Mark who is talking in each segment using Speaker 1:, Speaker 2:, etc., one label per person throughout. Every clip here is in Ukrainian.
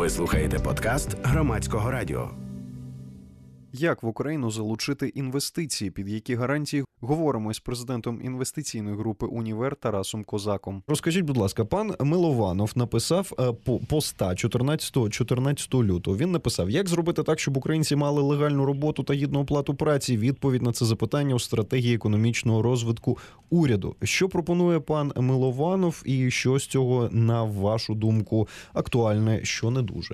Speaker 1: Ви слухаєте подкаст Громадського радіо.
Speaker 2: Як в Україну залучити інвестиції, під які гарантії? Говоримо з президентом інвестиційної групи «Універ» Тарасом Козаком. Розкажіть, будь ласка, пан Милованов написав поста 14 лютого. Він написав, як зробити так, щоб українці мали легальну роботу та гідну оплату праці? Відповідь на це запитання у стратегії економічного розвитку уряду. Що пропонує пан Милованов і що з цього, на вашу думку, актуальне, що не дуже?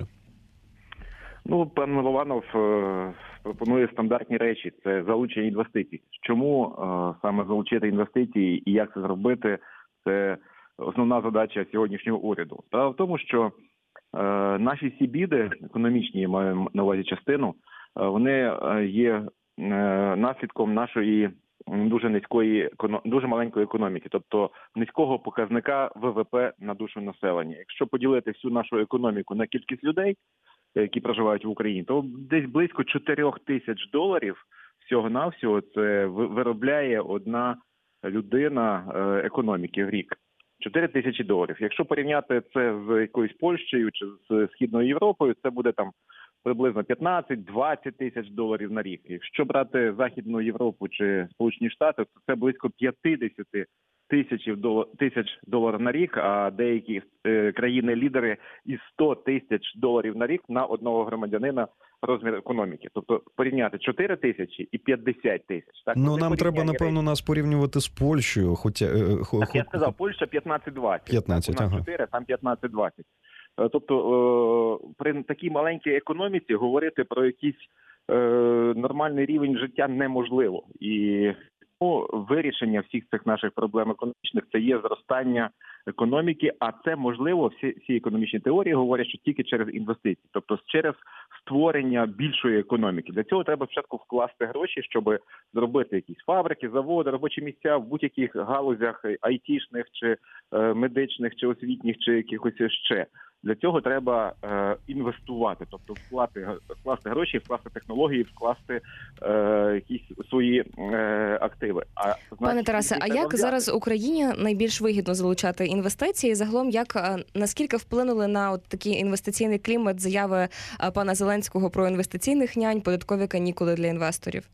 Speaker 3: Пан Милованов пропонує стандартні речі. Це залучення інвестицій. Чому саме залучити інвестиції і як це зробити – це основна задача сьогоднішнього уряду. Справа в тому, що наші всі біди, економічні, маємо на увазі частину, вони є наслідком нашої дуже маленької економіки, тобто низького показника ВВП на душу населення. Якщо поділити всю нашу економіку на кількість людей, які проживають в Україні, то десь близько $4000 всього-навсього це виробляє одна людина економіки в рік. $4000. Якщо порівняти це з якоюсь Польщею чи з Східною Європою, це буде там приблизно $15-20 тисяч на рік. Якщо брати Західну Європу чи Сполучені Штати, то це близько $50 тисяч на рік, а деякі країни-лідери і $100 000 на рік на одного громадянина розмір економіки. Тобто порівняти 4 тисячі і 50 тисяч. Так?
Speaker 2: Нам треба, напевно, нас порівнювати з Польщею.
Speaker 3: Я сказав, Польща 15-20.
Speaker 2: 15,
Speaker 3: ага. 4, там 15-20. Тобто при такій маленькій економіці говорити про якийсь нормальний рівень життя неможливо. І вирішення всіх цих наших проблем економічних – це є зростання економіки, а це можливо, всі економічні теорії говорять, що тільки через інвестиції, тобто через створення більшої економіки. Для цього треба спочатку вкласти гроші, щоб зробити якісь фабрики, заводи, робочі місця в будь-яких галузях айтішних, чи медичних, чи освітніх, чи якихось ще. Для цього треба інвестувати, тобто вкласти гроші, вкласти технології, вкласти якісь свої активи.
Speaker 4: Пане Тарасе, а як зараз Україні найбільш вигідно залучати інвестиції? Загалом, наскільки вплинули на такий інвестиційний клімат заяви пана Зеленського про інвестиційних нянь, податкові канікули для інвесторів?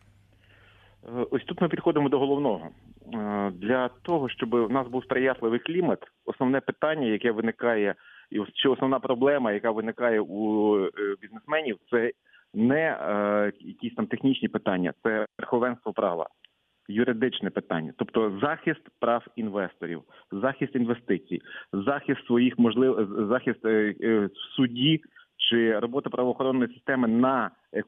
Speaker 3: Ось тут ми підходимо до головного. Для того, щоб у нас був сприятливий клімат, основне питання, яке виникає, чи основна проблема, яка виникає у бізнесменів, це не якісь там технічні питання, це верховенство права, юридичне питання. Тобто захист прав інвесторів, захист інвестицій, захист своїх захист в суді, чи робота правоохоронної системи на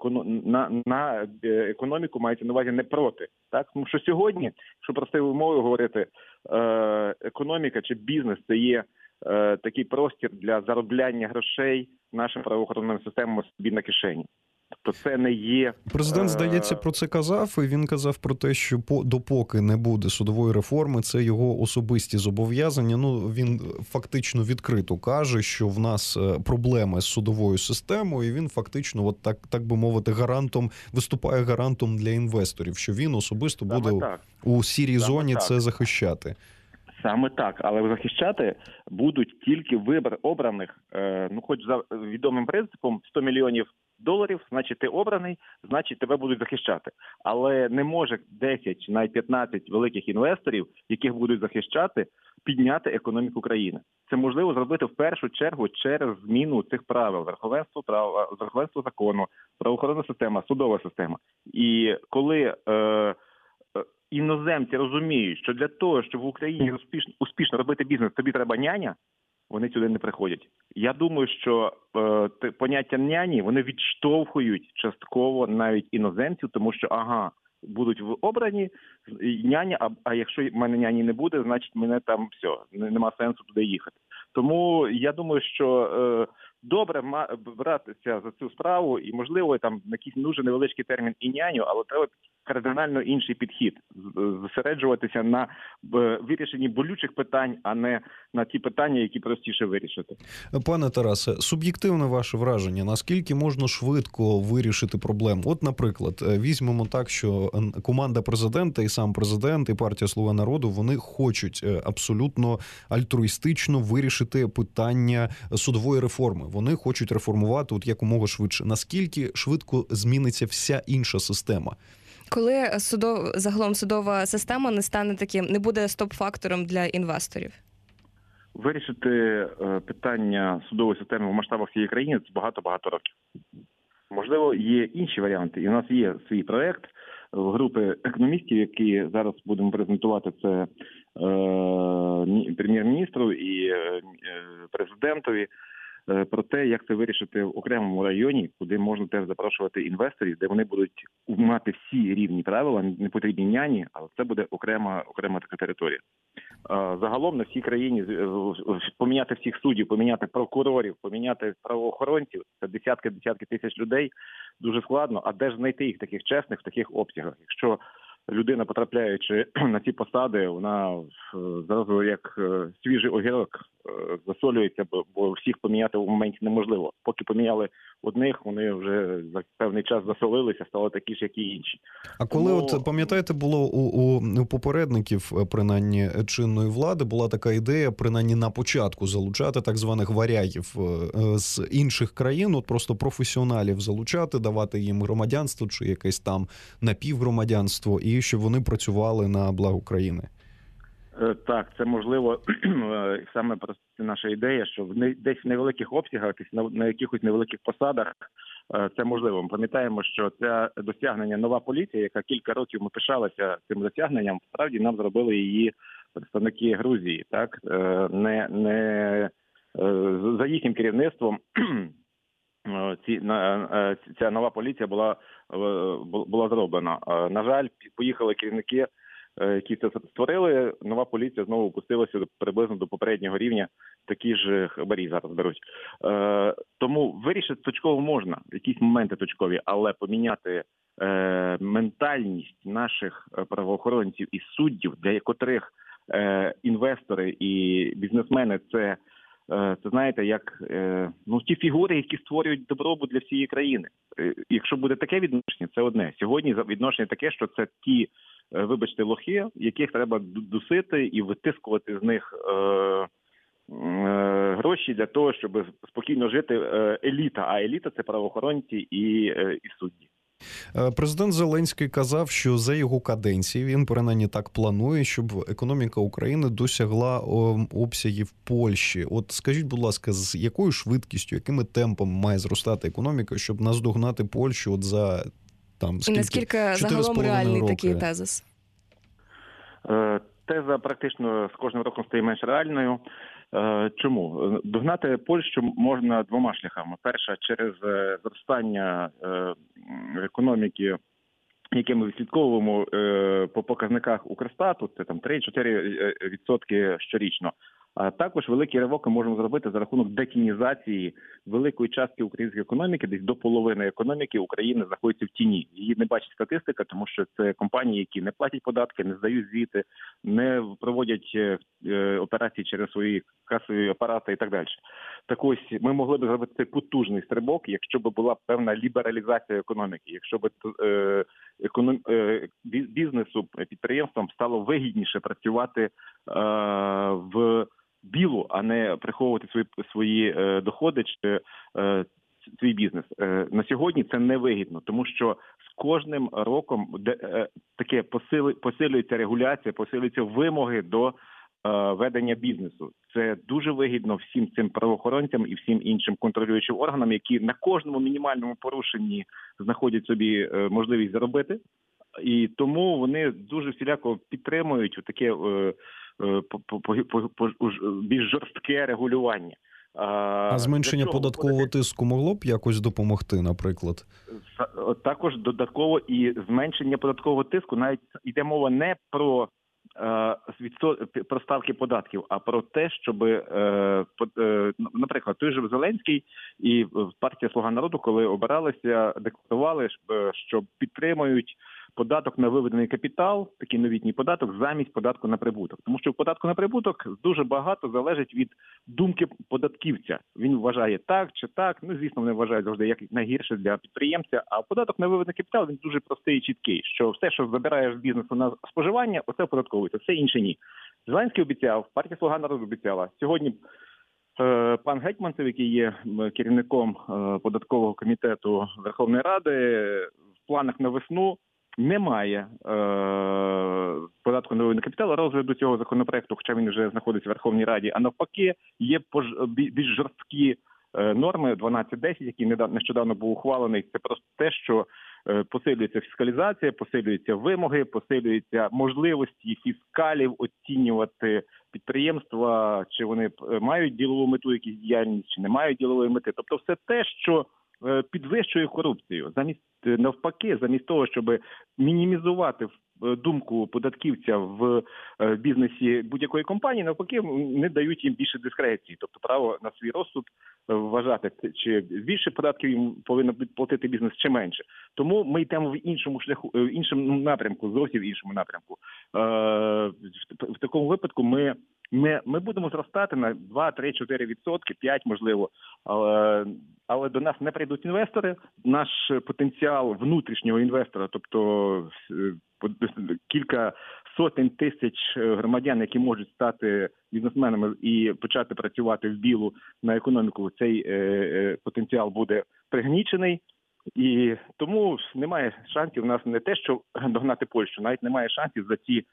Speaker 3: економіку мається на увазі не проти. Так? Тому що сьогодні, якщо простою мовою говорити, економіка чи бізнес – це є такий простір для заробляння грошей нашим правоохоронним системам собі на кишені. Тобто це не є...
Speaker 2: Президент, здається, про це казав, і він казав про те, що допоки не буде судової реформи, це його особисті зобов'язання. Він фактично відкрито каже, що в нас проблеми з судовою системою, і він фактично, так би мовити, виступає гарантом для інвесторів, що він особисто буде у сірій зоні це захищати.
Speaker 3: Саме так, але захищати будуть тільки обраних, хоч за відомим принципом, $100 мільйонів, значить ти обраний, значить тебе будуть захищати. Але не може 10 чи навіть 15 великих інвесторів, яких будуть захищати, підняти економіку країни. Це можливо зробити в першу чергу через зміну цих правил, верховенство права, верховенство закону, правоохоронна система, судова система. І коли іноземці розуміють, що для того, щоб в Україні успішно робити бізнес, тобі треба няня, вони сюди не приходять. Я думаю, що поняття няні, вони відштовхують частково навіть іноземців, тому що, будуть обрані няня, а якщо в мене няні не буде, значить мене там нема сенсу туди їхати. Тому я думаю, що добре братися за цю справу і, можливо, там якийсь дуже невеличкий термін і няню, але треба кардинально інший підхід, зосереджуватися на вирішенні болючих питань, а не на ті питання, які простіше вирішити.
Speaker 2: Пане Тарасе, суб'єктивне ваше враження, наскільки можна швидко вирішити проблему? От, наприклад, візьмемо так, що команда президента і сам президент, і партія «Слуга народу», вони хочуть абсолютно альтруїстично вирішити питання судової реформи. Вони хочуть реформувати от якомога швидше. Наскільки швидко зміниться вся інша система?
Speaker 4: Коли загалом судова система не стане таким, не буде стоп-фактором для інвесторів?
Speaker 3: Вирішити питання судової системи в масштабах всієї країни – це багато-багато років. Можливо, є інші варіанти. І у нас є свій проєкт групи економістів, які зараз будемо презентувати це прем'єр-міністру і президентові, про те, як це вирішити в окремому районі, куди можна теж запрошувати інвесторів, де вони будуть мати всі рівні правила, не потрібні няні, але це буде окрема така територія. Загалом на всій країні поміняти всіх суддів, поміняти прокурорів, поміняти правоохоронців – це десятки тисяч людей, дуже складно. А де ж знайти їх таких чесних в таких обсягах? Якщо людина, потрапляючи на ці посади, вона зразу як свіжий огірок засолюється, бо всіх поміняти в моменті неможливо. Поки поміняли одних, вони вже за певний час засолилися, стали такі ж, як і інші.
Speaker 2: А коли, от пам'ятаєте, було у попередників, принаймні, чинної влади, була така ідея, принаймні на початку, залучати так званих варягів з інших країн, от просто професіоналів залучати, давати їм громадянство чи якесь там напівгромадянство, і щоб вони працювали на благо країни.
Speaker 3: Так, це можливо, саме просто наша ідея, що десь в невеликих обсягах, на якихось невеликих посадах це можливо. Ми пам'ятаємо, що це досягнення нова поліція, яка кілька років ми пишалися цим досягненням, справді нам зробили її представники Грузії, так? Не за їхнім керівництвом ця нова поліція була зроблена. На жаль, поїхали керівники, які це створили, нова поліція знову опустилася приблизно до попереднього рівня, такі ж хабарі зараз беруть. Тому вирішити точково можна, якісь моменти точкові, але поміняти ментальність наших правоохоронців і суддів, для котрих інвестори і бізнесмени це знаєте, як ті фігури, які створюють добробут для всієї країни. Якщо буде таке відношення, це одне. Сьогодні відношення таке, що це ті, вибачте, лохи, яких треба дусити і витискувати з них гроші для того, щоб спокійно жити еліта. А еліта – це правоохоронці і судді.
Speaker 2: Президент Зеленський казав, що за його каденції, він принаймні так планує, щоб економіка України досягла обсягів Польщі. От скажіть, будь ласка, з якою швидкістю, якими темпами має зростати економіка, щоб наздогнати Польщу от за там скільки?
Speaker 4: І наскільки загалом реальний такий тезис?
Speaker 3: Теза практично з кожним роком стає менш реальною. Чому? Догнати Польщу можна двома шляхами. Перша – через зростання економіки, яке ми відслідковуємо по показниках Укрстату, це там 3-4% щорічно. А також великі ривок ми можемо зробити за рахунок детінізації великої частки української економіки, десь до половини економіки України знаходиться в тіні. Її не бачить статистика, тому що це компанії, які не платять податки, не здають звіти, не проводять операції через свої касові апарати і так далі. Так ось, ми могли б зробити цей потужний стрибок, якщо б була певна лібералізація економіки, якщо б бізнесу, підприємствам стало вигідніше працювати в білу, а не приховувати свої доходи чи свій бізнес. На сьогодні це невигідно, тому що з кожним роком таке посилюється регуляція, посилюються вимоги до ведення бізнесу. Це дуже вигідно всім цим правоохоронцям і всім іншим контролюючим органам, які на кожному мінімальному порушенні знаходять собі можливість заробити. І тому вони дуже всіляко підтримують таке більш жорстке регулювання.
Speaker 2: А зменшення податкового тиску могло б якось допомогти, наприклад?
Speaker 3: Також додатково і зменшення податкового тиску, навіть йде мова не про ставки податків, а про те, щоб, наприклад, той же Зеленський і партія «Слуга народу», коли обиралися, декларували, що підтримують податок на виведений капітал, такий новітній податок, замість податку на прибуток. Тому що в податку на прибуток дуже багато залежить від думки податківця. Він вважає так чи так, звісно, вони вважають завжди як найгірше для підприємця, а податок на виведений капітал, він дуже простий і чіткий, що все, що забираєш з бізнесу на споживання, оце оподатковується, все інше ні. Зеленський обіцяв, партія «Слуга народу» обіцяла. Сьогодні пан Гетманцев, який є керівником податкового комітету Верховної Ради, в планах на весну немає податку на виведений капітал, розгляду цього законопроекту, хоча він вже знаходиться в Верховній Раді, а навпаки є більш жорсткі норми 12.10, який нещодавно був ухвалений. Це просто те, що посилюється фіскалізація, посилюються вимоги, посилюються можливості фіскалів оцінювати підприємства, чи вони мають ділову мету, якісь діяльність, чи не мають ділової мети. Тобто все те, що підвищує корупцію. Замість того, щоб мінімізувати думку податківця в бізнесі будь-якої компанії, навпаки, не дають їм більше дискреції, тобто право на свій розсуд вважати, чи більше податків їм повинен платити бізнес, чи менше. Тому ми йдемо в іншому шляху, в іншому напрямку, зовсім в іншому напрямку. В такому випадку ми будемо зростати на 2, 3, 4%, 5% можливо, але до нас не прийдуть інвестори. Наш потенціал внутрішнього інвестора, тобто кілька сотень тисяч громадян, які можуть стати бізнесменами і почати працювати в білу на економіку, цей потенціал буде пригнічений. І тому немає шансів у нас не те, що догнати Польщу, навіть немає шансів за ці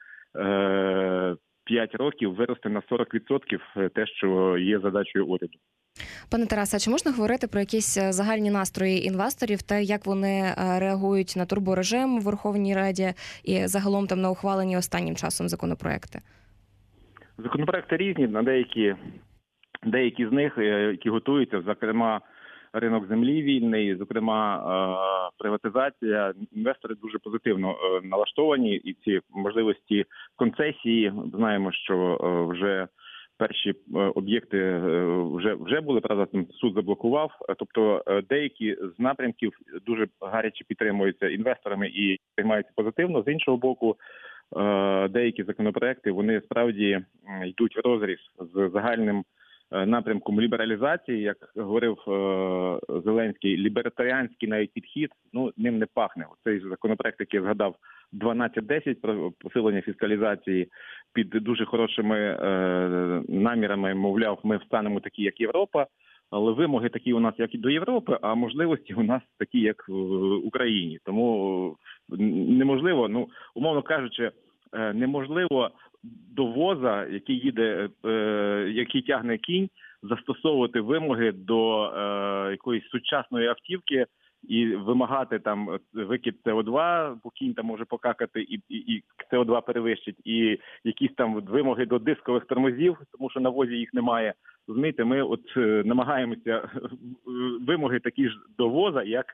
Speaker 3: 5 років вирости на 40% те, що є задачею уряду.
Speaker 4: Пане Тарасе, чи можна говорити про якісь загальні настрої інвесторів та як вони реагують на турборежим у Верховній Раді і загалом там на ухвалені останнім часом законопроекти?
Speaker 3: Законопроекти різні, на деякі з них, які готуються, зокрема, ринок землі вільний, зокрема, приватизація. Інвестори дуже позитивно налаштовані, і ці можливості концесії, знаємо, що вже перші об'єкти вже були, правда, суд заблокував. Тобто деякі з напрямків дуже гаряче підтримуються інвесторами і приймаються позитивно. З іншого боку, деякі законопроекти, вони справді йдуть в розріз з загальним напрямком лібералізації, як говорив Зеленський, лібертаріанський навіть підхід, ним не пахне. Цей законопроект, який я згадав, 12.10 про посилення фіскалізації під дуже хорошими намірами, мовляв, ми станемо такі, як Європа, але вимоги такі у нас, як і до Європи, а можливості у нас такі, як в Україні. Тому неможливо, умовно кажучи, неможливо до воза, який їде, який тягне кінь, застосовувати вимоги до якоїсь сучасної автівки і вимагати там викид СО2, бо кінь там може покакати і СО2 перевищить, і якісь там вимоги до дискових тормозів, тому що на возі їх немає. Розумієте, ми намагаємося вимоги такі ж до воза, як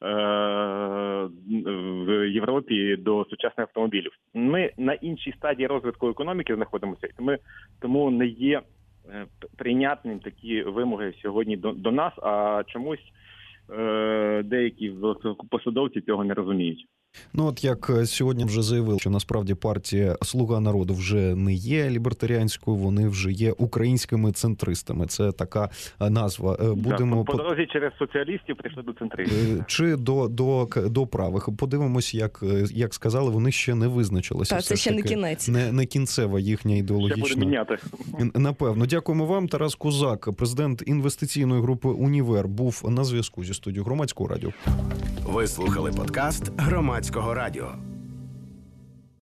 Speaker 3: в Європі до сучасних автомобілів. Ми на іншій стадії розвитку економіки знаходимося, тому не є прийнятним такі вимоги сьогодні до нас, а чомусь деякі посадовці цього не розуміють.
Speaker 2: От як сьогодні вже заявили, що насправді партія «Слуга народу» вже не є лібертаріанською, вони вже є українськими центристами. Це така назва. Будемо
Speaker 3: по дорозі через соціалістів прийшли до центристів.
Speaker 2: Чи до правих. Подивимось, як сказали, вони ще не визначилися.
Speaker 4: Так, це ще не кінець.
Speaker 2: Не кінцева їхня ідеологічна.
Speaker 3: Ще буде міняти.
Speaker 2: Напевно. Дякуємо вам. Тарас Козак, президент інвестиційної групи «Універ», був на зв'язку зі студією Громадського радіо.
Speaker 1: Ви слухали подкаст Громадського радіо.